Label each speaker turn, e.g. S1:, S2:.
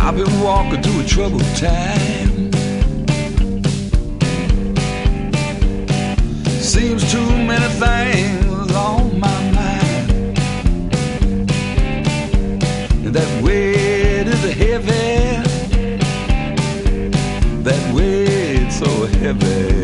S1: I've been walking through a troubled time. Seems too many things on my mind, and that weight is heavy. That weight so heavy.